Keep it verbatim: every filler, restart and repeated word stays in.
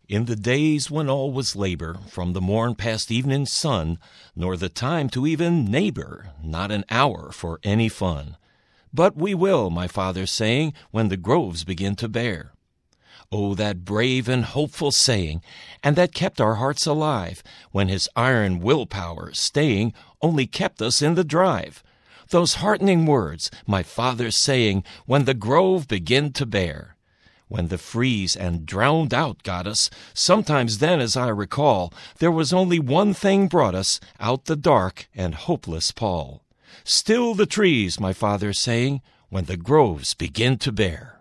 In the days when all was labor, from the morn past evening sun, nor the time to even neighbor, not an hour for any fun. But we will, my father's saying, when the groves begin to bear. Oh, that brave and hopeful saying, and that kept our hearts alive, when his iron willpower, staying, only kept us in the drive. Those heartening words, my father's saying, when the grove begin to bear. When the freeze and drowned out got us, sometimes then, as I recall, there was only one thing brought us out the dark and hopeless pall. Still the trees, my father's saying, when the groves begin to bear.